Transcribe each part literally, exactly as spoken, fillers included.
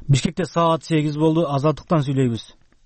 Бишкекте саат сегиз болду. Азаттыктан сүйлөйбүз.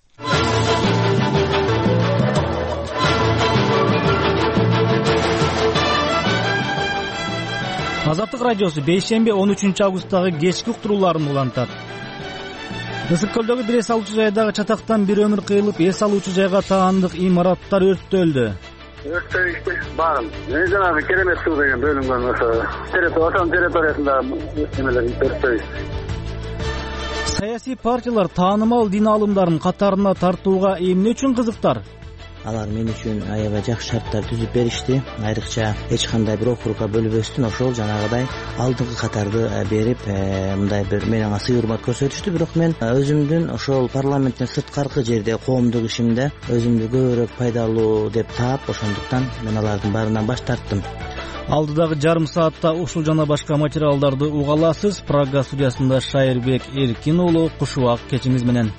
Азаттык радиосу бейшемби он үчүнчү августтагы кечки уктурууларын улантат. Ысык көлдөгү бир эс алуучу жайдагы чатактан бир өмүр кыйылып, эс алуучу жайга таандык имараттар өрттөлдү. Өрттөйүштү баарым. Мен жанагы керемет суу деген бөлүнгөн ошо территориясында территориясында эмелер өрттөйүштү. Саясий партиялар таанымал дин аалымдарын катарына тартууга эмне үчүн кызыктар? Алар мен үчүн аябай жакшы шарттар түзүп беришти. Айрыкча эч кандай бир окурукка бөлүбөстүн ошол жанагыдай алдыңкы катарды берип, мындай бир менен сый урмат көрсөтүштү. Бирок мен өзүмдүн ошол парламенттен сырткаркы жерде коомдук ишимде өзүмдү көбүрөөк пайдалуу деп таап, ошондуктан мен алардын баарынан баш тарттым. Алдыдагы жарым саатта ушул жана башка материалдарды уга аласыз. Прага студиясында Шайырбек Эркин уулу кушубак кечиңиз менен.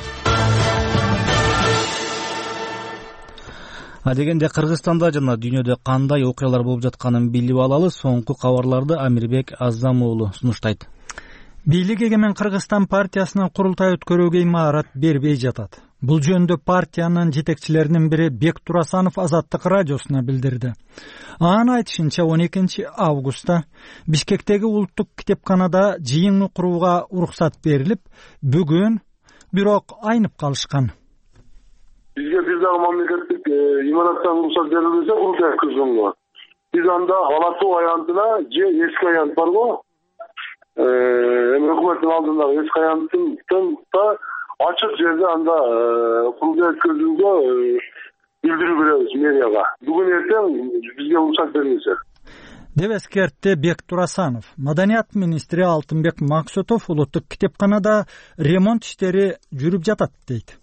Адегенде Кыргызстанда жана дүйнөдө кандай окуялар болуп жатканын билип алалы. Соңку кабарларды Амирбек Азам уулу сунуштайт. Бийлик эгемен Кыргызстан партиясынын курултай өткөрүүгө имарат бербей жатат. Бул жөнүндө партиянын жетекчилеринин бири Бек Турасанов Азаттык радиосуна билдирди. Анын айтышынча он экинчи августта Бишкектеги улуттук китепканада жыйын курууга уруксат берилип, бүгүн бирок айнып калышкан. Бизге бир дагы мамлекеттик имараттан уруксат берилбесе курултай өткөзгөнгө. Биз анда алатуу аянтына же эски аянт барго, эми өкмөттүн алдындагы эски аянттын да ачык жерде анда курултай өткөзүүгө билдирүү беребиз мэрияга. Бүгүн эртең бизге уруксат берилсе. деп эскертти Бек Турасанов. Маданият министри Алтынбек Максутов улуттук китепканада ремонт иштери жүрүп жатат дейт.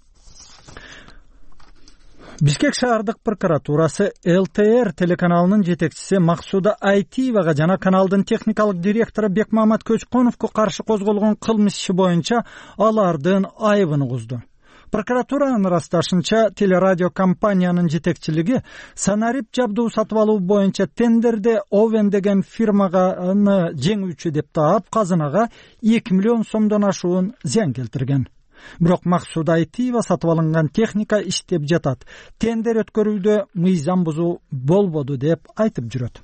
Бишкек шаардык прокуратурасы эл тэ эр телеканалынын жетекчиси Максуда Айтиевага жана каналдын техникалык директору Бекмамат Көчконовго каршы козголгон кылмыш иши боюнча алардын айыбын угузду. Прокуратуранын ырасташынча телерадио компаниянын жетекчилиги санарип жабдуу сатып алуу боюнча тендерде Овен деген фирмага жеңүүчү деп таап, казынага эки миллион сомдон ашуун зыян келтирген. Бирок Максуда Айтиева сатып алынган техника иштеп жатат. Тендер өткөрүүдө мыйзам бузуу болбоду деп айтып жүрөт.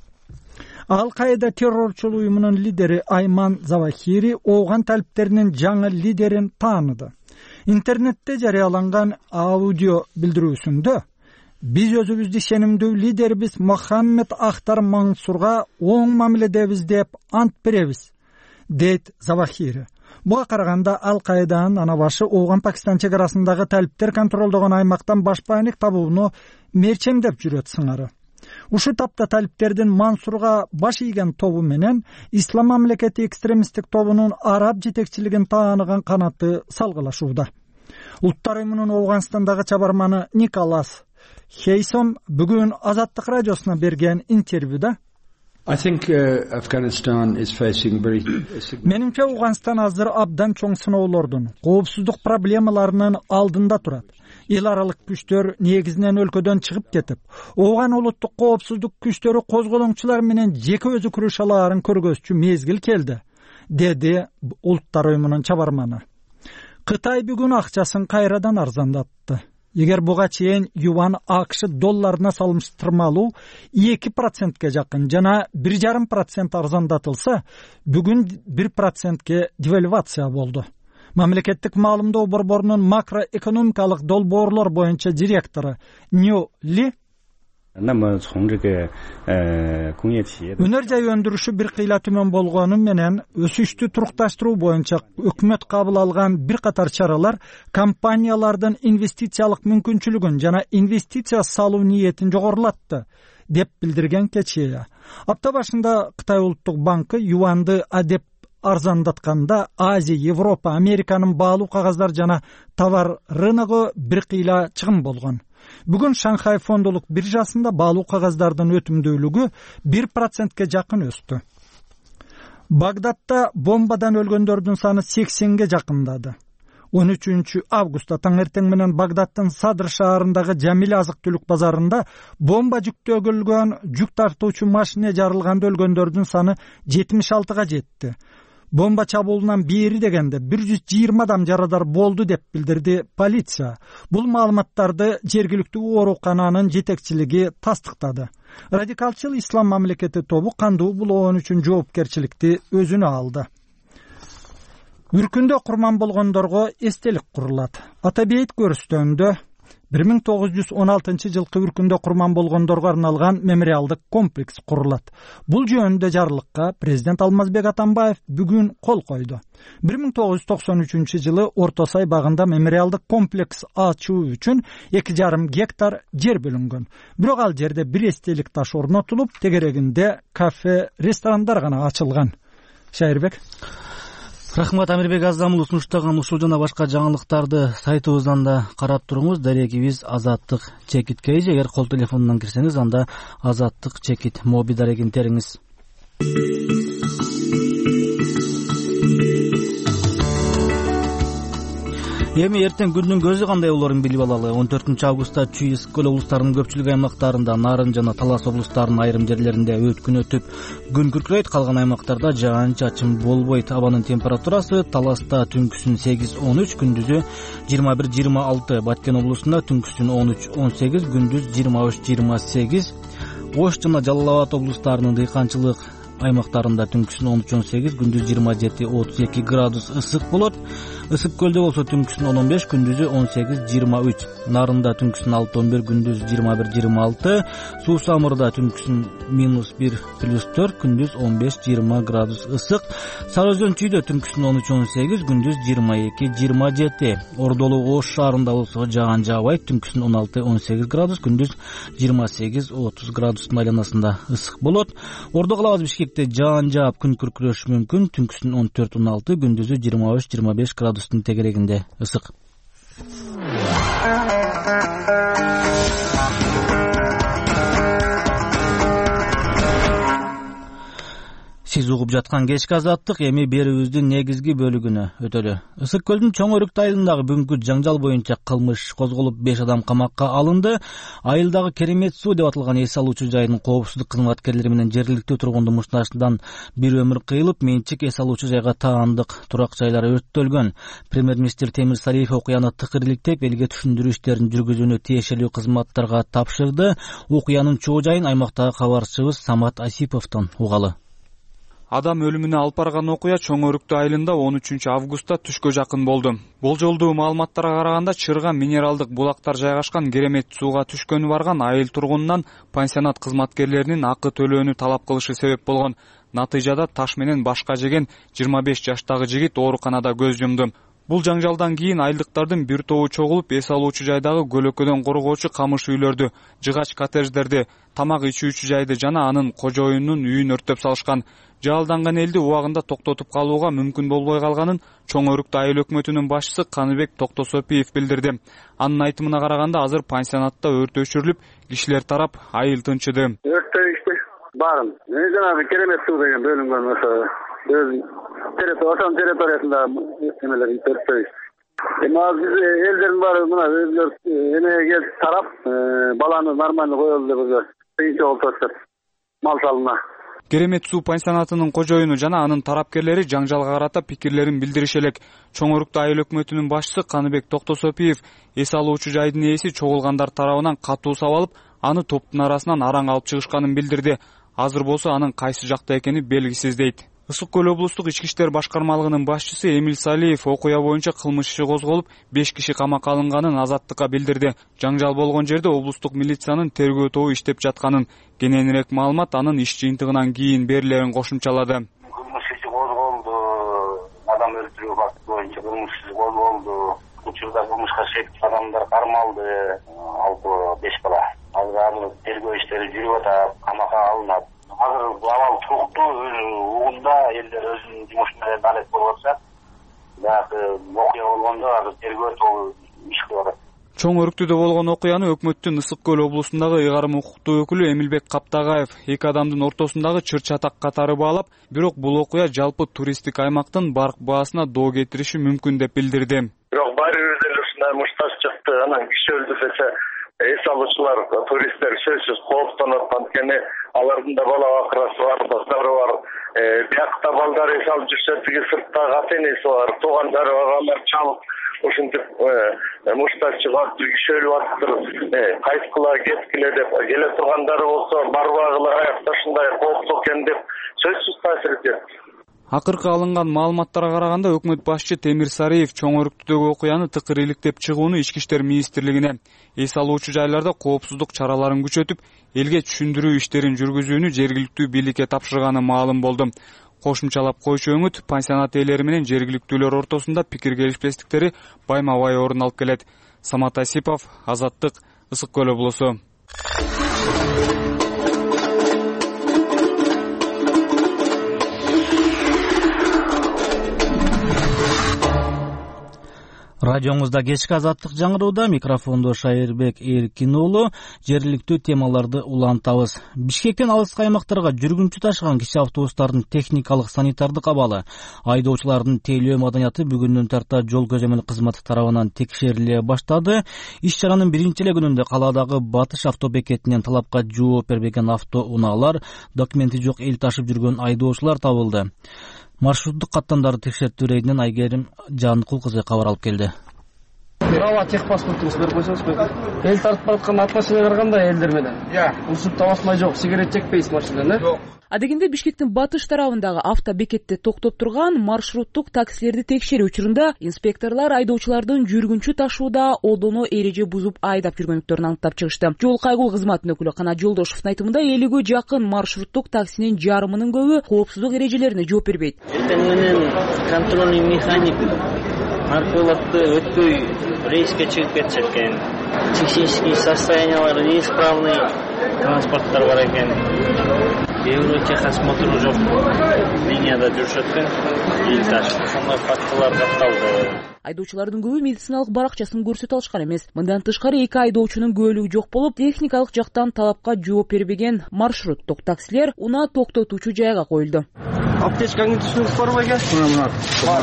Ал-Каида террорчулук уюмунун лидери Айман Завахири ооган талиптеринин жаңы лидерин тааныды. Интернетте жарыяланган аудио билдирүүсүндө биз өзүбүздү ишенимдүү лидерибиз Мохаммед Ахтар Мансурга оң мамиледебиз деп ант беребиз, дейт Завахири. Буга караганда Ал-Каиданын ана башы Ооган Пакистан чек арасындагы талиптер контролдогон аймактан башпайник табууну мерчемдеп жүрөт сыңары. Ушу тапта талиптердин Мансурга баш ийген тобу менен Ислам мамлекети экстремисттик тобунун араб жетекчилигин тааныган канаты салгылашууда. Улуттар уюмунун Ооганстандагы чабарманы Николас Хейсон бүгүн Азаттык радиосуна берген интервьюда I think uh, Afghanistan is facing very Менимче Ооганстан азыр абдан чоң сыноолордун, коопсуздук проблемаларынын алдында турат. Эл аралык күчтөр негизинен өлкөдөн чыгып кетип, Ооган улуттук коопсуздук күчтөрү козголоңчулар менен жеке өзү күрөш алаарын көргөзчү мезгил келди, деди Улуттар уюмунун чабарманы. Кытай бүгүн акчасын кайрадан арзандатты. Эгер буга чейин юан АКШ долларына салыштырмалуу эки процентке жакын жана бир жарым процент арзандатылса, бүгүн бир процентке девальвация болду. Мамлекеттик маалымдоо борборунун макроэкономикалык долбоорлор боюнча директору Нью Ли өнөр жай өндүрүшү бир кыйла төмөн болгону менен өсүштү турукташтыруу боюнча өкмөт кабыл алган бир катар чаралар компаниялардын инвестициялык мүмкүнчүлүгүн жана инвестиция салуу ниетин жогорулатты, деп билдирген Кечея. Апта башында Кытай улуттук банкы юанды адеп арзандатканда Азия, Европа, Американын баалуу кагаздар жана товар рыногу бир кыйла чыгым болгон. Бүгүн Шанхай фондолук биржасында баалуу кагаздардын өтүмдүүлүгү бир процентке жакын өстү. Багдадта бомбадан өлгөндөрдүн саны сексенге жакындады. он үчүнчү августта таңертең менен Багдадтын Садр шаарындагы Жамил азык-түлүк базарында бомба жүктөгүлгөн жүк тартуучу машине жарылганда өлгөндөрдүн саны жетимиш алтыга жетти. Бомба чабуулунан бери дегенде бир жүз жыйырма адам жарадар болду деп билдирди полиция. Бул маалыматтарды жергиликтүү оорукананын жетекчилиги тастыктады. Радикалчыл ислам мамлекети тобу кандуу булоон үчүн жоопкерчиликти өзүнө алды. Үркүндө курман болгондорго эстелик курулат. Ата бейит көрүстөндө бир миң тогуз жүз он алтынчы жылкы үркүндө курман болгондорго арналган мемориалдык комплекс курулат. Бул жөнүндө жарлыкка президент Алмазбек Атамбаев бүгүн кол койду. бир миң тогуз жүз токсон үчүнчү жылы Орто Сай багында мемориалдык комплекс ачуу үчүн эки жарым гектар жер бөлүнгөн. Бирок ал жерде бир эстелик таш орнотулуп, тегерегинде кафе, ресторандар гана ачылган. Шайырбек. Рахмат Амирбек Азамул сунуштаган ушул жана башка жаңылыктарды сайтыбыздан да карап туруңуз. Дарегибиз Азаттык Чекит Кейж. Эгер кол телефонунан кирсеңиз, анда Азаттык Чекит моби дарегин териңиз. Эми эртең күндүн көзү кандай болорун билип алалы. он төртүнчү августта Чүй ысык көл облустарынын көпчүлүк аймактарында, Нарын жана Талас облустарынын айрым жерлеринде өткүн өтүп, күн күркүрөйт. Калган аймактарда жаан-чачын болбойт. Абанын температурасы Таласта түнкүсүн сегиз он үч, күндүзү жыйырма бир жыйырма алты. Баткен облусунда түнкүсүн он үч он сегиз, күндүз жыйырма үч жыйырма сегиз. Ош жана Жалал Абад облустарынын дыйканчылык аймактарында түнкүсүн он үч он сегиз, күндүз жыйырма жети отуз эки градус ысык болот. Ысык көлдө болсо түнкүсүн он он беш, күндүзү он сегиз жыйырма үч. Нарында түнкүсүн алты он бир, күндүз жыйырма бир жыйырма алты. Суу Самырда түнкүсүн минус бир плюс төрт, күндүз он беш жыйырма градус ысык. Сары Өзөн Чүйдө түнкүсүн он үч он сегиз, күндүз жыйырма эки жыйырма жети. Ордолу Ош шаарында болсо жаан жаабайт, түнкүсүн он алты он сегиз градус, күндүз жыйырма сегиз отуз градустун айланасында ысык болот. Ордо калабыз Бишкекте жаан жаап күн күркүрөшү мүмкүн, түнкүсүн он төрт он алты, күндүзү жыйырма үч жыйырма беш градустун тегерегинде ысык. Сиз угуп жаткан кечки Азаттык эми берүүбүздүн негизги бөлүгүнө өтөлү. Ысык көлдүн Чоң Өрүктү айылындагы бүгүнкү жаңжал боюнча кылмыш козголуп, беш адам камакка алынды. Айылдагы Керемет суу деп аталган эс алуучу жайдын коопсуздук кызматкерлери менен жергиликтүү тургундун мушташынан бир өмүр кыйылып, менчик эс алуучу жайга таандык турак жайлар өрттөлгөн. Премьер-министр Темир Сариев окуяны тыкыр иликтеп, элге түшүндүрүү иштерин жүргүзүүнү тиешелүү кызматтарга тапшырды. Окуянын чоо жайын аймактагы кабарчыбыз Самат Асиповдон угалы. Адам өлүмүнө алып барган окуя Чоң Өрүктү айылында он үчүнчү августта түшкө жакын болду. Болжолдуу маалыматтарга караганда чырга минералдык булактар жайгашкан Керемет сууга түшкөнү барган айыл тургунунан пансионат кызматкерлеринин акы төлөөнү талап кылышы себеп болгон. Натыйжада таш менен башка жеген жыйырма беш жаштагы жигит ооруканада көз жумду. Бул жаңжалдан кийин айылдыктардын бир тобу чогулуп, эс алуучу жайдагы көлөкөдөн коргоочу камыш үйлөрдү, жыгач коттедждерди, тамак ичүүчү жайды жана анын кожоюнунун үйүн өрттөп салышкан. Жалданган элди убагында токтотуп калууга мүмкүн болбой калганын Чоң Өрүктү айыл өкмөтүнүн башчысы Каныбек Токтосопиев билдирди. Анын айтымына караганда азыр пансионатта өрт өчүрүлүп, кишилер тарап айыл тынчыды. Өрттөйүштү барын. Мен жанагы Керемет суу деген бөлүнгөн ошо ошонун территориясында эмелер өрттөйүш. Эми биз элдердин баары мына өзүлөр эмеге келип тарап, баланы нормально коелу деп өзү кыйынчы болуп атышат мал салына. Керемет суу пансионатынын кожоюну жана анын тарапкерлери жаңжалга карата пикирлерин билдириш элек. Чоң Өрүктү айыл өкмөтүнүн башчысы Каныбек Токтосопиев эс алуучу жайдын ээси чогулгандар тарабынан катуу сабалып, аны топтун арасынан араң алып чыгышканын билдирди. Азыр болсо анын кайсы жакта экени белгисиз дейт. Ысык көл облустук ички иштер башкармалыгынын башчысы Эмил Салиев окуя боюнча кылмыш иши козголуп, беш киши камакка алынганын Азаттыкка билдирди. Жаңжал болгон жерде облустук милициянын тергөө тобу иштеп жатканын, кененирээк маалымат анын иш жыйынтыгынан кийин берилерин кошумчалады. Кылмыш иши козголду, адам өлтүрүү факты боюнча кылмыш иши козголду. Учурда кылмышка шектүү адамдар кармалды, алты беш бала. Азыр тергөө иштери жүрүп атат, камакка алынат. Азыр абал туруктуу угунда элдер өзүнүн жумуш менен алек болуп атышат. Бирок окуя болгондо азыр тергөө тобу иш кылып атат. Чоң Өрүктүдө болгон окуяны өкмөттүн Ысык көл облусундагы ыйгарым укуктуу өкүлү Эмилбек Каптагаев эки адамдын ортосундагы чыр-чатак катары баалап, бирок бул окуя жалпы туристтик аймактын барк баасына доо кетириши мүмкүн деп билдирди. Бирок баарыбыз эле ушундай мушташ чыкты, анан киши өлтүрсө эс алуучулар, туристтер сөзсүз кооптонот, анткени алардын да бала бакырасы бар, достору бар. Биякта балдар эс алып жүрсө, тиги сырттагы ата энеси бар, туугандары бар, алар чалып ушинтип муштач чыгат, күйшөлүп атыптыр, кайткыла, кеткиле деп келе тургандары болсо, барбагыла, аякта ушундай кооптуу экен деп сөзсүз таасир этет. Акыркы алынган маалыматтарга караганда өкмөт башчы Темир Сариев чоң өрүктүдөгү окуяны тыкыр иликтеп чыгууну Ички иштер министрлигине, эс алуучу жайларда коопсуздук чараларын күчөтүп, элге түшүндүрүү иштерин жүргүзүүнү жергиликтүү бийликке тапшырганы маалым болду. Кошумчалап койчу өңүт пансионат ээлери менен жергиликтүүлөр ортосунда пикир келишпестиктери байма-бай орун алып келет. Самат Асипов, Азаттык, Ысык көл облусу. Радиоңузда кечки Азаттык жаңырууда, микрофондо Шайырбек Эркин уулу. Жергиликтүү темаларды улантабыз. Бишкектен алыскы аймактарга жүргүнчү ташыган кичи автобустардын техникалык санитардык абалы, айдоочулардын тейлөө маданияты бүгүндөн тарта жол көзөмөл кызматы тарабынан текшериле баштады. Иш-чаранын биринчи эле күнүндө калаадагы Батыш автобекетинен талапка жооп бербеген автоунаалар, документи жок эл ташып жүргөн айдоочулар табылды. Маршруттук каттамдарды текшертүү рейдинен Айгерим Жанкул кызы кабар алып келди. Права техпаспортуңузду берип койсоңузбу? Эл тартып бараткан атмосфера кандай элдер менен? Иә. Урушуп табасмай жок, сигарет чекпейсиз машинадан, э? Жок. Адегенде Бишкектин батыш тарабындагы автобекетте токтоп турган маршруттук таксилерди текшерүү учурунда инспекторлор айдоочулардын жүргүнчү ташууда одоно эреже бузуп айдап жүргөнлүктөрүн аныктап чыгышты. Жол кайгылуу кызматынын өкүлү Канат Жолдошовдун айтымында элүүгө жакын маршруттук таксинин жарымынын көбү коопсуздук эрежелерине жооп бербейт. Эртең менен контрольный механик маркаларды өтпөй рейске чыгып кетишет экен. Технический состояниялары неисправный транспорттор бар экен. Евротехосмотру жок. Линияда жүрүшөт экен. Эл ташып ошондой фактылар катталды. Айдоочулардын көбү медициналык баракчасын көрсөтө алышкан эмес. Мындан тышкары эки айдоочунун күбөлүгү жок болуп, техникалык жактан талапка жооп бербеген маршруттук таксилер унаа токтотуучу жайга коюлду. Аптечкаңды түшүрүп барбы экен? Мына. Бар,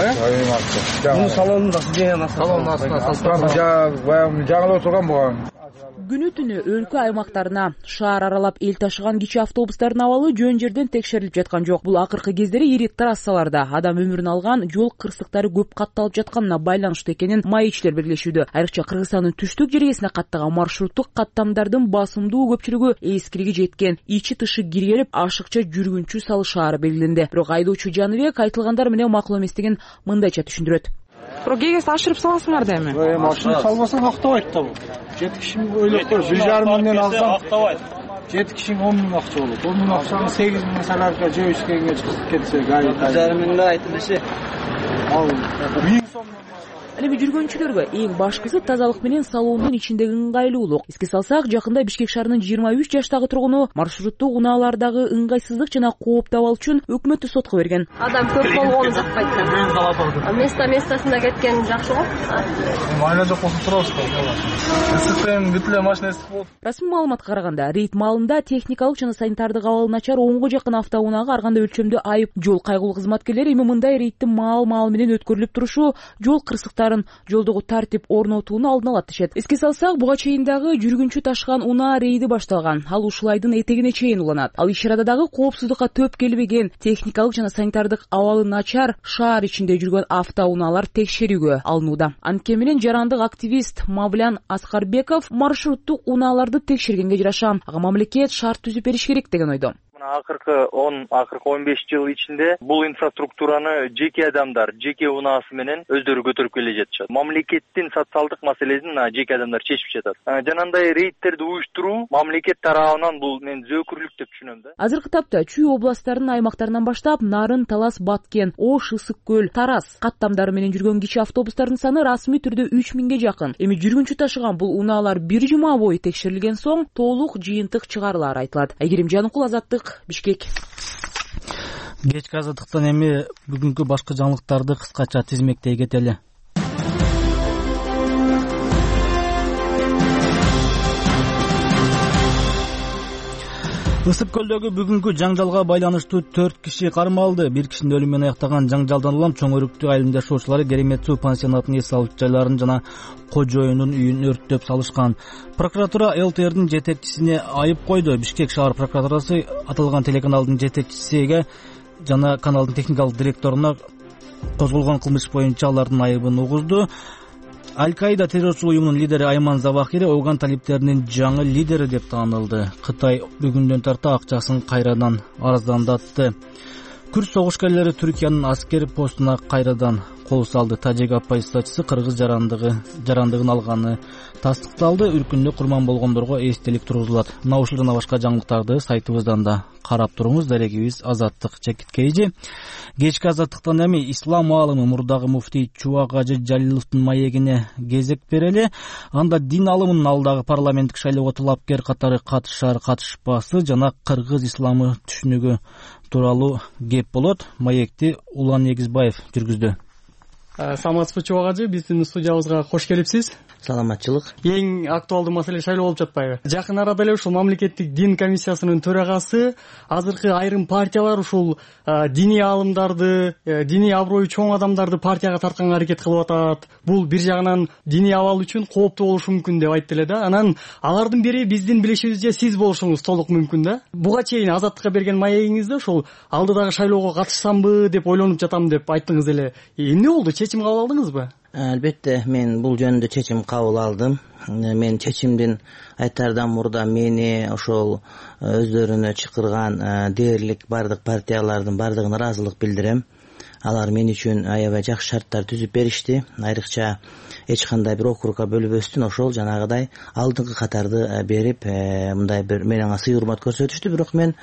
э? Муну салонунда сиденьянын астына. Салонун астына салып. Баягы жаңылып турган буга. Күнү түнү өлкө аймактарына шаар аралап эл ташыган кичи автобустардын абалы жөн жерден текшерилип жаткан жок. Бул акыркы кездери ири трассаларда адам өмүрүн алган жол кырсыктары көп катталып жатканына байланыштуу экенин маекчилер белгилешүүдө. Айрыкча Кыргызстандын түштүк жергесине каттаган маршруттук каттамдардын басымдуу көпчүлүгү эскириги жеткен, ичи тышы киргелип, ашыкча жүргүнчү салышаары белгиленди. Бирок айдоочу Жаныбек айтылгандар менен макул эместигин мындайча түшүндүрөт. Бирок кегес ашырып саласыңар да эми. Э, машина салбасаң актабайт да бул. жети кишини ойлоп көр, бир жарым миңден алсаң актабайт. жети кишиң он миң акча болот. он миң акчаны сегиз миң саларга жөөчкөнгө чыгып кетсе, гайы. бир жарым миңди айтып эсе. Ал миң сом. Ал эми жүргөнчүлөргө эң башкысы тазалык менен салондун ичиндеги ыңгайлуулук. Эске салсак, жакында Бишкек шаарынын жыйырма үч жаштагы тургуну маршруттук унаалардагы ыңгайсыздык жана кооп табуу үчүн өкмөттү сотко берген. Адам көп болгону жакпайт да. Место местосунда кеткен жакшы го. Майна жок болсо турабыз го. Ысыктын бүтүлө машина ысык болуп. Расмий маалыматка караганда, рейд маалында техникалык жана санитардык абалы начар онго жакын автоунаага ар кандай өлчөмдө айып. Жол кайгылуу кызматкерлери эми мындай рейдтин маал-маал менен өткөрүлүп турушу жол кырсыктары жолдогу тартип орнотууну алдын алат дешет. Эске салсак, буга чейин дагы жүргүнчү ташыган унаа рейди башталган. Ал ушул айдын этегине чейин уланат. Ал иш-чарада дагы коопсуздукка төп келбеген, техникалык жана санитардык абалы начар шаар ичинде жүргөн автоунаалар текшерүүгө алынууда. Анткени менен жарандык активист Мавлян Аскарбеков маршруттук унааларды текшергенге жараша ага мамлекет шарт түзүп бериш керек деген ойдо. Акыркы он, акыркы он беш жыл ичинде бул инфраструктураны жеке адамдар, жеке унаасы менен өздөрү көтөрүп келе жатышат. Мамлекеттин социалдык маселесин жеке адамдар чечип жатат. Жанандай рейдтерди уюштуруу мамлекет тарабынан бул мен зөөкүрлүк деп түшүнөм да. Азыркы тапта Чүй областтарынын аймактарынан баштап Нарын, Талас, Баткен, Ош, Ысык көл, Тарас каттамдары менен жүргөн кичи автобустардын саны расмий түрдө үч миңге жакын. Эми жүргүнчү ташыган бул унаалар бир жума бою текшерилген соң толук жыйынтык чыгарылары айтылат. Айгерим Жанкул, Азаттык, Бишкек. Кечки Азаттыктан эми бүгүнкү башкы жаңылыктарды кыскача тизмектей кетели. Ысык көлдөгү бүгүнкү жаңжалга байланыштуу төрт киши кармалды. Бир кишинин өлүмү менен аяктаган жаңжалдан улам чоң өрүктүү айылым жашоочулары Керемет суу пансионатынын эс алыш жайларын жана кожоюнун үйүн өрттөп салышкан. Прокуратура ЛТРдин жетекчисине айып койду. Бишкек шаар прокуратурасы аталган телеканалдын жетекчисиге жана каналдын техникалык директоруна козголгон кылмыш боюнча алардын айыбын угузду. Аль-Каида террорчулук уюмунун лидери Айман Завахири Ооган талиптеринин жаңы лидери деп таанылды. Кытай бүгүндөн тарта акчасын кайрадан арыздандатты. Күрд согушкерлери Түркиянын аскер постуна кайрадан кол салды. Тажик оппозициячысы кыргыз жарандыгы жарандыгын алганы тастыкталды. Үркүндө курман болгондорго эстелик тургузулат. Мына ушул жана башка жаңылыктарды сайтыбыздан да карап туруңуз. Дарегибиз Азаттык Чекиткейжи. Кечки Азаттыктан эми ислам аалымы мурдагы муфтий Чубак Ажы Жалиловдун маегине кезек берели. Анда дин алымынын алдагы парламенттик шайлоого талапкер катары катышар катышпасы жана кыргыз исламы түшүнүгү тууралуу кеп болот. Маекти Улан Эгизбаев жүргүздү. Саламатсызбы Чубак Ажы, биздин студиябызга кош келипсиз. Саламатчылык. Эң актуалдуу маселе шайлоо болуп жатпайбы? Жакын арада эле ушул мамлекеттик дин комиссиясынын төрагасы азыркы айрым партиялар ушул диний аалымдарды, диний аброю чоң адамдарды партияга тартканга аракет кылып атат. Бул бир жагынан диний абал үчүн кооптуу болушу мүмкүн деп айтты эле да. Анан алардын бири биздин билишибизче сиз болушуңуз толук мүмкүн да. Буга чейин Азаттыкка берген маегиңизде ушул алдыдагы шайлоого катышсамбы деп ойлонуп жатам деп айттыңыз эле. Эмне болду? Чечим кабыл алдыңызбы? Албетте, мен бул жөнүндө чечим кабыл алдым. Мен чечимдин айтардан мурда мени ошол өздөрүнө чакырган дээрлик бардык партиялардын бардыгына ыраазылык билдирем. Алар мен үчүн аябай жакшы шарттар түзүп беришти. Айрыкча эч кандай бир округга бөлүбөстүн ошол жанагыдай алдыңкы катарды берип, мындай бир менен сый урмат көрсөтүштү. Бирок мен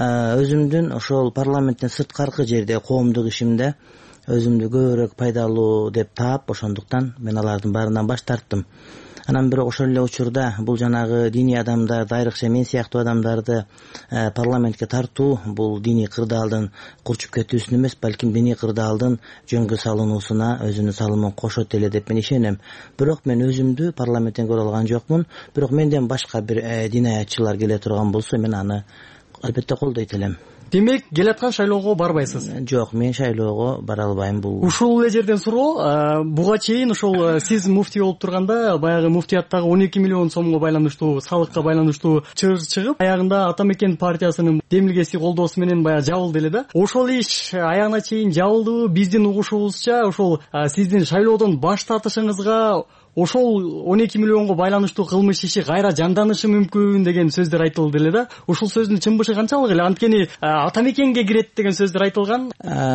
өзүмдүн ошол парламенттен сырткаркы жерде коомдук ишимде өзүмдү көбүрөөк пайдалуу деп таап, ошондуктан мен алардын баарынан баш тарттым. Анан бирок ошол эле учурда бул жанагы диний адамдарды, айрыкча мен сыяктуу адамдарды парламентке тартуу бул диний кырдаалдын курчуп кетүүсүн эмес, балким диний кырдаалдын жөнгө салынуусуна өзүнүн салымын кошот эле деп мен ишенем. Бирок мен өзүмдү парламенттен көрө алган жокмун. Бирок менден башка бир динаятчылар келе турган болсо, мен аны албетте колдойт элем. Демек, келаткан шайлоого барбайсыз? Жок, мен шайлоого бара албайм. Бул ушул эле жерден суроо. Буга чейин ошол сиз муфтий болуп турганда, баягы муфтияттагы он эки миллион сомго байланыштуу, салыкка байланыштуу чыгыш чыгып, аягында Атамекен партиясынын демилгеси колдоосу менен баягы жабылды эле да. Ошол иш аягына чейин жабылдыбы? Биздин угушубузча, ошол сиздин шайлоодон баш тартышыңызга ошол он эки миллионго байланыштуу кылмыш иши кайра жанданышы мүмкүн деген сөздөр айтылды эле да. Ушул сөздүн чынбышы канчалык эле? Анткени Атамекенге кирет деген сөздөр айтылган.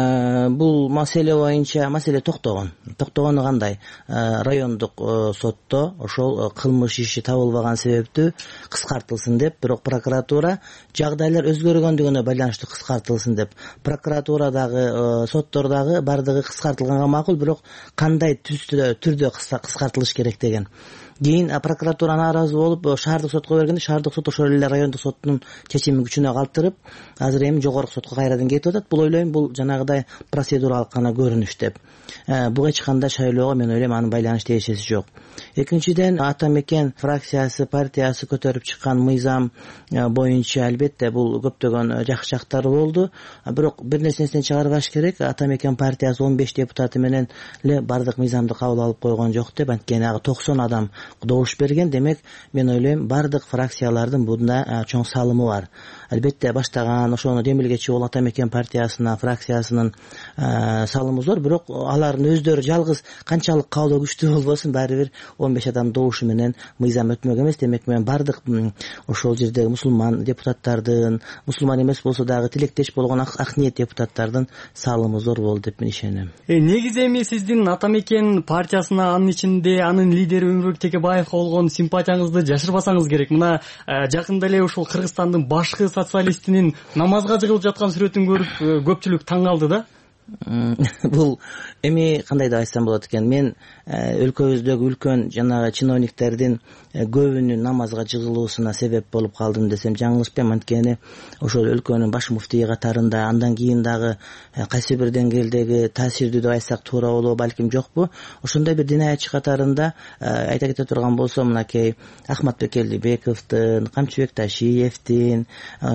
Бул маселе боюнча маселе токтогон. Токтогону кандай? Райондук сотто ошол кылмыш иши табылбаган себептүү кыскартылсын деп, бирок прокуратура жагдайлар өзгөргөндүгүнө байланыштуу кыскартылсын деп. Прокуратурадагы, соттордагы бардыгы кыскартылганга макул, бирок кандай түрдө кыскартылыш керек деген. Кийин прокуратура нааразы болуп шаардык сотко бергенде, шаардык сот ошол эле райондук соттун чечимин күчүнө калтырып, азыр эми жогорку сотко кайрадан кетип атат. Бул ойлойм, бул жанагыдай процедуралык гана көрүнүш деп. Буга эч кандай шайлоого мен ойлойм анын байланыш тиешеси жок. Экинчиден, Атамекен фракциясы, партиясы көтөрүп чыккан мыйзам боюнча албетте бул көптөгөн жакшы жактары болду. Бирок бир нерсесин чыгарбаш керек. Атамекен партиясы он беш депутаты менен эле бардык мыйзамды кабыл алып койгон жок деп, анткени ага токсон адам добуш берген. Демек, мен ойлойм, бардык фракциялардын бунда чоң салымы бар. Албетте баштаган ошону демилгечи бол Атамекен партиясына, фракциясынын салымы зор, бирок алардын өздөрү жалгыз канчалык каалоо күчтүү болбосун, баары бир он беш адам добушу менен мыйзам өтмөк эмес. Демек, мен бардык ошол жердеги мусулман депутаттардын, мусулман эмес болсо дагы тилектеш болгон ак ниет депутаттардын салымы зор болду деп мен ишенем. Негизи эми сиздин Атамекен партиясына, анын ичинде анын лидери Өмүрбек Текебаевга болгон симпатияңызды жашырбасаңыз керек. Мына жакында эле ушул Кыргызстандын башкы социалистинин намазга жыгылып жаткан сүрөтүн көрүп көпчүлүк таң калды да. бул эми кандай деп айтсам болот экен, мен өлкөбүздөгү үлкөн жанагы чиновниктердин көбүнүн намазга жыгылуусуна себеп болуп калдым десем жаңылышпайм. Анткени ошол өлкөнүн баш муфтийи катарында, андан кийин дагы кайсы бир деңгээлдеги таасирдүү деп айтсак туура болобу, балким жокпу, ошондой бир дин аятчы катарында айта кете турган болсом, мынакей Ахматбек Келдибековдун, Камчыбек Ташиевдин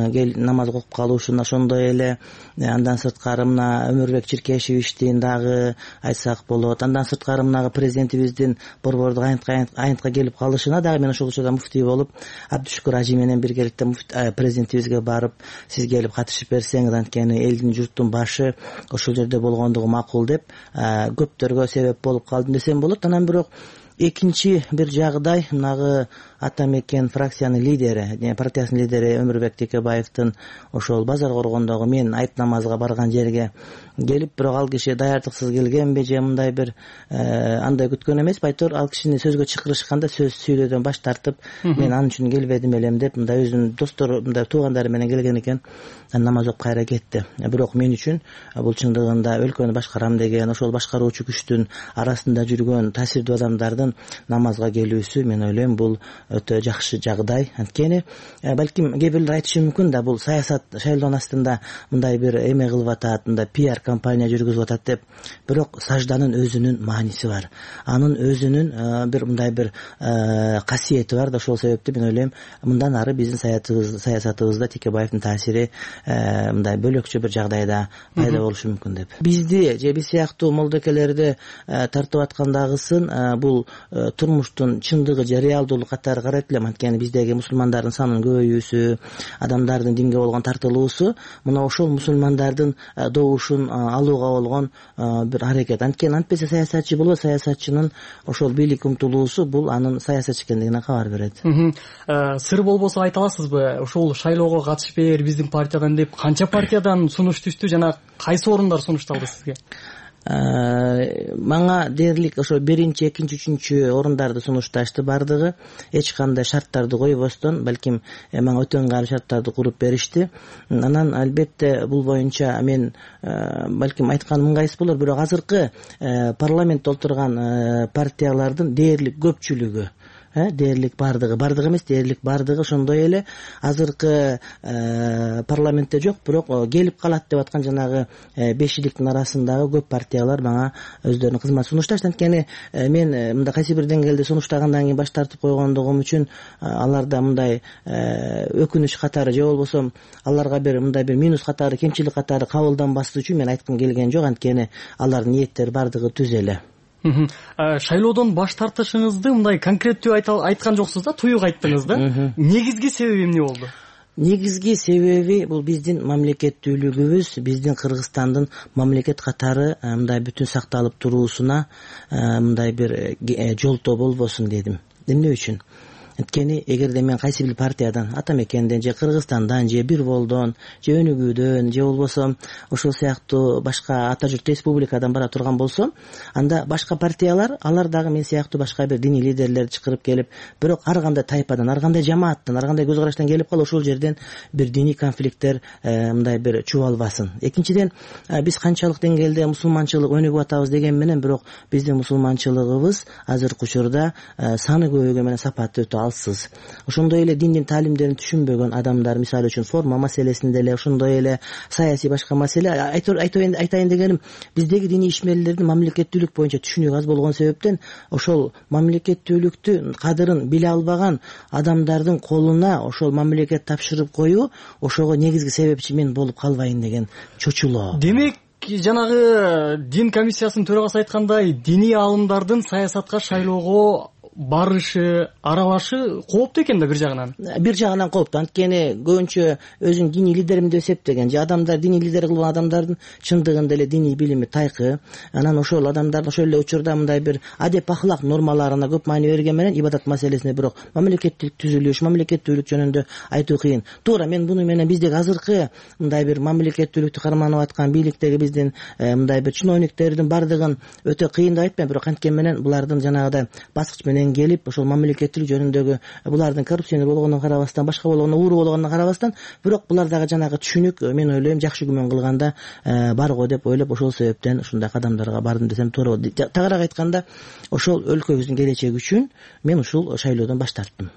намаз окуп калушуна, ошондой эле андан сырткары мына Өмүрбек Чиркешевичтин дагы айтсак болот. Андан сырткары мынагы президентибиздин борбордук аянтка келип калышына дагы мен ошол учурда муфтий болуп, Абдушукур Ажи менен биргеликте президентибизге барып, сиз келип катышып берсеңиз, анткени элдин журттун башы ошол жерде болгондугу макул деп көптөргө себеп болуп калдым десем болот. Анан бирок экинчи бир жагдай, мынагы ата мекен фракциянын лидери, партиясынын лидери Өмүрбек Текебаевдин ошол базар коргондогу мен айт намазга барган жерге келип, бирок ал киши даярдыксыз келгенби же мындай бир андай күткөн эмес, айтор ал кишини сөзгө чакырышканда сөз сүйлөөдөн баш тартып, мен ал үчүн келбедим элем деп, мындай өзүнүн достору, мындай туугандары менен келген экен, намаз окуп кайра кетти. Бирок мен үчүн бул чындыгында өлкөнү башкарам деген, ошол башкаруучу күчтүн арасында жүргөн таасирдүү адамдардын намазга келүүсү, мен ойлойм, бул өтө жакшы жагдай. Анткени балким кээ бирлер айтышы мүмкүн да, бул саясат шайлоонун астында мындай бир эме кылып атат, мындай пиар компания жүргүзүп атат деп. Бирок сажданын өзүнүн мааниси бар, анын өзүнүн бир мындай бир касиети бар да, ошол себептен мен ойлойм, мындан ары биздин саясатыбызда Текебаевдин таасири мындай бөлөкчө бир жагдайда пайда болушу мүмкүн деп. Бизди же биз сыяктуу молдокелерди тартып аткандагысын бул турмуштун чындыгы же реалдуулук катары карайт элем. Анткени биздеги мусулмандардын санынын көбөйүүсү, адамдардын динге болгон тартылуусу мына ошол мусулмандардын добушун алууга болгон бир аракет. Анткени антпесе саясатчы болбойт, саясатчынын ошол бийлик умтулуусу бул анын саясатчы экендигине кабар берет. Сыр болбосо айта аласызбы, ошол шайлоого катышып бер биздин партиядан деп канча партиядан сунуш түштү жана кайсы орундар сунушталды сизге? Мага дээрлик ошо биринчи, экинчи, үчүнчү орундарды сунушташты бардыгы, эч кандай шарттарды койбостон, балким мага өтө ыңгайлуу шарттарды куруп беришти. Анан албетте бул боюнча мен балким айтканым ыңгайсыз болор, бирок азыркы парламентте отурган партиялардын дээрлик көпчүлүгү, дээрлик бардыгы, бардыгы эмес, дээрлик бардыгы ошондой эле азыркы парламентте жок, бирок келип калат деп аткан жанагы бешиликтин арасындагы көп партиялар мага өздөрүнүн кызмат сунушташты. Анткени мен мындай кайсы бир деңгээлде сунуштагандан кийин баш тартып койгондугум үчүн аларда мындай өкүнүч катары же болбосо аларга бир мындай бир минус катары, кемчилик катары кабылданбасын үчүн мен айткым келген жок. Анткени алардын ниеттери бардыгы түз эле. Шайлоодон баш тартышыңызды мындай конкреттүү айткан жоксуз да, туюк айттыңыз да. Негизги себеби эмне болду? Негизги себеби бул биздин мамлекеттүүлүгүбүз, биздин Кыргызстандын мамлекет катары мындай бүтүн сакталып туруусуна мындай бир жолтоо болбосун дедим. Эмне үчүн? Анткени эгерде мен кайсы бир партиядан, ата мекенден же Кыргызстандан же бир болдон же өнүгүүдөн же болбосо ошол сыяктуу башка ата журт республикадан бара турган болсом, анда башка партиялар, алар дагы мен сыяктуу башка бир диний лидерлерди чакырып келип, бирок ар кандай тайпадан, ар кандай жамааттан, ар кандай көз караштан келип калып, ошол жерден бир диний конфликттер мындай бир чубалбасын. Экинчиден, биз канчалык деңгээлде мусулманчылык өнүгүп атабыз деген менен, бирок биздин мусулманчылыгыбыз азыркы учурда саны көбөйгөн менен сапаты өтө алсыз. Ошондой эле диндин таалимдерин түшүнбөгөн адамдар, мисалы үчүн форма маселесинде эле, ошондой эле саясий башка маселе, айтайын дегеним, биздеги диний ишмерлердин мамлекеттүүлүк боюнча түшүнүгү аз болгон себептен ошол мамлекеттүүлүктү кадырын биле албаган адамдардын колуна ошол мамлекет тапшырып коюу, ошого негизги себепчи мен болуп калбайын деген чочулоо. Демек, жанагы дин комиссиясынын төрагасы айткандай, диний аалымдардын саясатка, шайлоого барышы, аралашы кооптуу экен да бир жагынан. Бир жагынан кооптуу. Анткени көбүнчө өзүн диний лидерим деп эсептеген же адамдар диний лидер кылган адамдардын чындыгында эле диний билими тайкы. Анан ошол адамдар ошол эле учурда мындай бир адеп ахлак нормаларына көп маани берген менен ибадат маселесине бирок мамлекеттик түзүлүш, мамлекеттүүлүк жөнүндө айтуу кыйын. Туура, мен буну менен биздеги азыркы мындай бир мамлекеттүүлүктү карманып аткан бийликтеги биздин мындай бир чиновниктердин бардыгын өтө кыйын деп айтпайм, бирок анткени менен булардын жанагыдай баскыч менен менен келип ошол мамлекеттик жөнүндөгү булардын коррупционер болгонуна карабастан, башка болгонуна, ууру болгонуна карабастан, бирок булар дагы жанагы түшүнүк, мен ойлойм жакшы күмөн кылганда бар го деп ойлоп, ошол себептен ушундай кадамдарга бардым десем туура болот. Тагыраак айтканда, ошол өлкөбүздүн келечеги үчүн мен ушул шайлоодон баш тарттым.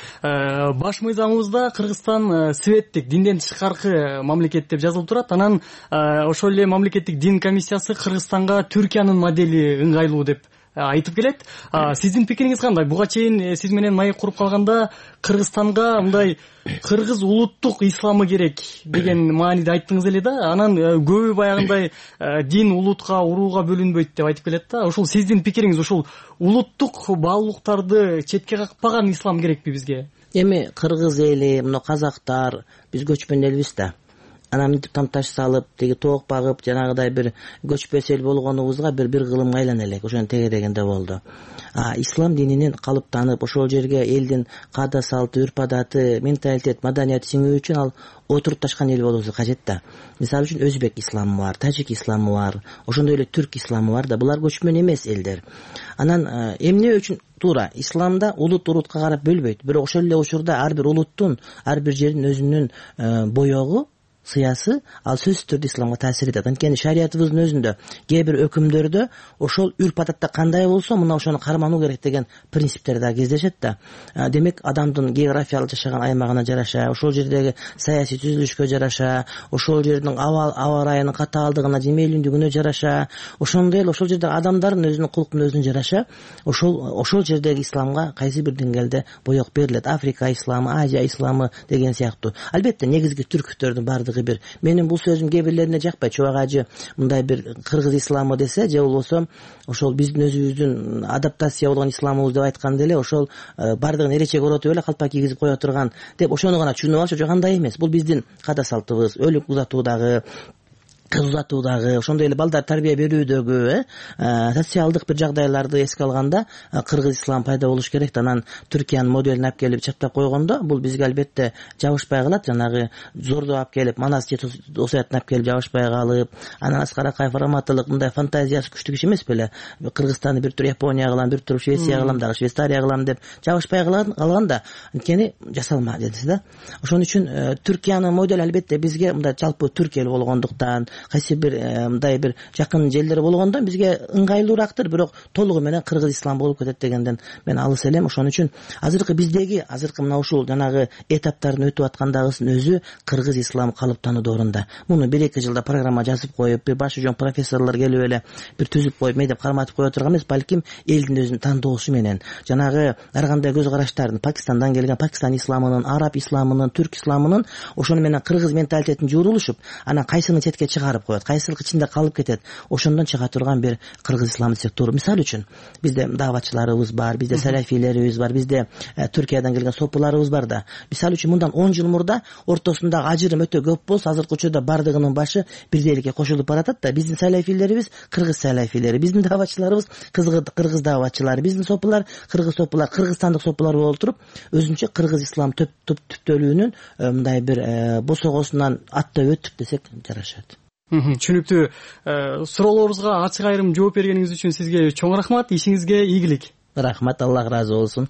Баш мыйзамыбызда Кыргызстан светтик, динден тышкаркы мамлекет деп жазылып турат. Анан ошол эле мамлекеттик дин комиссиясы Кыргызстанга Түркиянын модели ыңгайлуу деп айтып келет. Сиздин пикириңиз кандай? Буга чейин сиз менен маек куруп калганда Кыргызстанга мындай кыргыз улуттук исламы керек деген мааниде айттыңыз эле да. Анан көбү баягындай дин улутка, урууга бөлүнбөйт деп айтып келет да. Ошол сиздин пикириңиз, ошол улуттук баалуулуктарды четке какпаган ислам керекпи бизге? Эми кыргыз эли, мына казактар, биз көчмөн элбиз да. Анан мынтип тамташ салып, теги тоок багып, жанагыдай бир көчпөс эл болгонубузга бир бир кылымга айлана элек. Ошону тегерегенде болду. А ислам дининин калыптанып, ошол жерге элдин каада салты, үрп адаты, менталитет, маданияты сиңүү үчүн ал отурупташкан эл болуусу кажет да. Мисалы үчүн өзбек исламы бар, тажик исламы бар, ошондой эле түрк исламы бар да. Булар көчмөн эмес элдер. Анан эмне үчүн туура исламда улут улутка карап бөлбөйт. Бирок ошол эле учурда ар бир улуттун, ар бир жердин өзүнүн боёгу, сыясы ал сөзсүз түрдө исламга таасир этет. Анткени шариятыбыздын өзүндө кээ бир өкүмдөрдө ошол үрп адатта кандай болсо, мына ошону кармануу керек деген принциптер да кездешет да. Демек, адамдын географиялык жашаган аймагына жараша, ошол жердеги саясий түзүлүшкө жараша, ошол жердин аба аба ырайынын катаалдыгына, жемелүндүгүнө жараша, ошондой эле ошол жердеги адамдардын өзүнүн кулкуна өзүнө жараша, ошол ошол жердеги исламга кайсы бир деңгээлде боек берилет. Африка исламы, Азия исламы деген сыяктуу. Албетте, негизги түрктөрдүн бардыгы бир. Менин бул сөзүм кээ бирлерине жакпайт. Чубак ажы мындай бир кыргыз исламы десе, же болбосо ошол биздин өзүбүздүн адаптация болгон исламыбыз деп айтканда эле ошол бардыгын эречек оротуп эле калпак кийгизип кое турган деп ошону гана түшүнүп алышы. Жок, андай эмес. Бул биздин каада салтыбыз, өлүк узатуудагы, кыз узатуудагы, ошондой эле балдар тарбия берүүдөгү социалдык бир жагдайларды эске алганда кыргыз ислам пайда болуш керек. Анан Түркиянын моделин алып келип чаптап койгондо бул бизге албетте жабышпай калат. Жанагы Зордо алып келип, Манас же Осуятын алып келип жабышпай калып, анан Аскар Акаев раматылык мындай фантазиясы күчтүү киши эмес беле. Кыргызстанды бир тур Япония кылам, бир тур Швеция кылам, дагы Швейцария кылам деп жабышпай калганда, анткени жасалма дедиз да. Ошон үчүн Түркиянын модели албетте бизге мындай жалпы түрк эл болгондуктан, кайсы бир мындай бир жакын жерлер болгондон бизге ыңгайлуураактыр, бирок толугу менен кыргыз ислам болуп кетет дегенден мен алыс элем. Ошон үчүн азыркы биздеги азыркы мына ушул жанагы этаптарын өтүп аткандагысын өзү кыргыз ислам калыптануу доорунда. Муну бир эки жылда программа жазып коюп, бир башы жоң профессорлор келип эле бир түзүп коюп, мейдеп карматып кое турган эмес, балким элдин өзүнүн тандоосу менен жанагы ар кандай көз караштардын, Пакистандан келген Пакистан исламынын, араб исламынын, түрк исламынын ошону менен кыргыз менталитетин жуурулушуп, анан кайсынын четке чыгарып коет, кайсылык ичинде калып кетет, ошондон чыга турган бир кыргыз исламы десек туура. Мисалы үчүн бизде даватчыларыбыз бар, бизде салафилерибиз бар, бизде Түркиядан келген сопуларыбыз бар да. Мисалы үчүн мындан он жыл мурда ортосундагы ажырым өтө көп болсо, азыркы учурда бардыгынын башы бирдейликке кошулуп баратат да. Биздин салафилерибиз кыргыз салафилери, биздин даватчыларыбыз кыргыз даватчылары, биздин сопулар кыргыз сопулар, кыргызстандык сопулар болуп туруп, өзүнчө кыргыз ислам түптөлүүнүн мындай бир босогосунан аттап өтүп десек жарашат. Түшүнүктүү. Суроолорубузга ачык айрым жооп бергениңиз үчүн сизге чоң рахмат. Ишиңизге ийгилик. Рахмат, Аллах ыраазы болсун.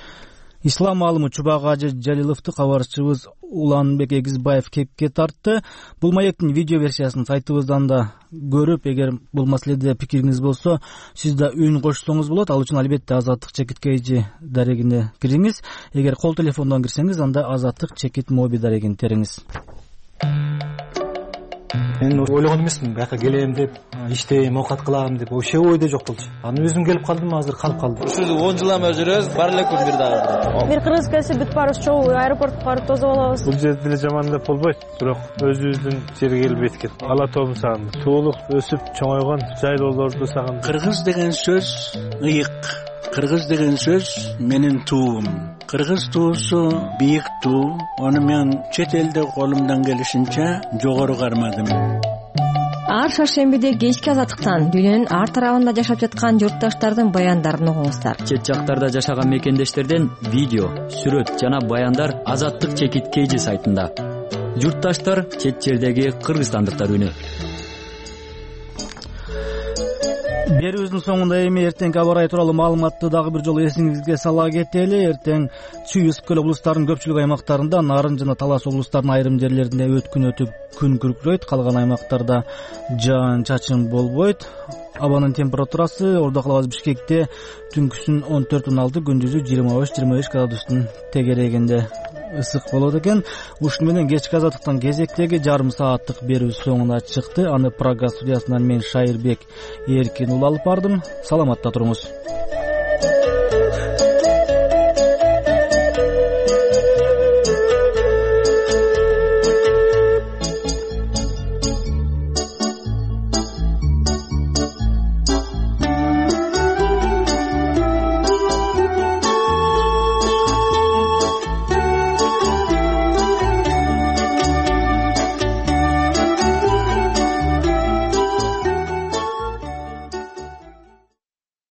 Ислам аалымы Чубак ажы Жалиловду кабарчыбыз Уланбек Эгизбаев кепке тартты. Бул маектин видео версиясын сайтыбыздан да көрүп, эгер бул маселеде пикириңиз болсо, сиз да үн кошсоңуз болот. Ал үчүн албетте Азаттык чекит кейжи дарегине кириңиз. Эгер кол телефондон кирсеңиз, анда Азаттык чекит моби дарегин териңиз. Мен ойлогон эмесмин, бияка келем деп, иштейм, оокат кылам деп, вообще ойдо жок болчу. Анан өзүм келип калдым, азыр калып калдым. Ушул он жылдан бери жүрөбүз, бар эле күн бир дагы. Бир кыргыз келсе бүт барыбыз чогуу аэропортко барып тозуп алабыз. Бул жерде деле жаман деп болбойт, бирок өзүбүздүн жерге келип эткен. Ала тоом сагындым. Туулук өсүп чоңойгон жайлоолорду сагындым. Кыргыз деген сөз ыйык. Кыргыз деген сөз менин туум. Кыргыз туусу бийик туу. Аны мен чет элде колумдан келишинче жогору кармадым. Ар шаршембиде кечки Азаттыктан дүйнөнүн ар тарабында жашап жаткан журтташтардын баяндарын угуңуздар. Чет жактарда жашаган мекендештерден видео, сүрөт жана баяндар Азаттык чекит кейжи сайтында. Журтташтар чет жердеги кыргызстандыктар үнү. берүүбүздүн соңунда эми эртеңки аба ырайы тууралуу маалыматты дагы бир жолу эсиңизге сала кетели. Эртең Чуйск көл облустарынын көпчүлүк аймактарында, Нарын жана Талас облустарынын айрым жерлеринде өткүн өтүп күн күркүрөйт, калган аймактарда жаан чачын болбойт. Абанын температурасы Ордо калабыз Бишкекте түнкүсүн он төрт он алты, күндүзү жыйырма беш жыйырма беш градустун тегерегинде ысык болот экен. Ушуну менен кечки азаттыктан кезектеги жарым сааттык берүү соңуна чыкты. Аны Прага студиясынан мен Шайырбек Эркин уулу алып бардым. Саламатта туруңуз.